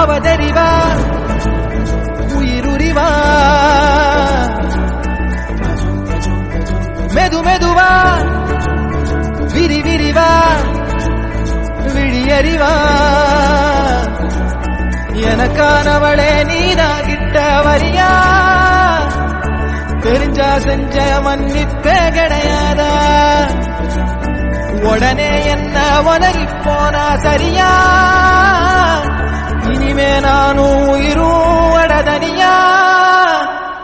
அவதறிவா உயிருரிவா மெது மெதுவா விரி விரிவா விழியறிவா எனக்கானவளே நீனாகிட்ட வரியா தெரிஞ்சா செஞ்ச மன்னிப்பே கிடையாதா உடனே என்ன உலகி போனா சரியா இனிமே நானும் உயிரும்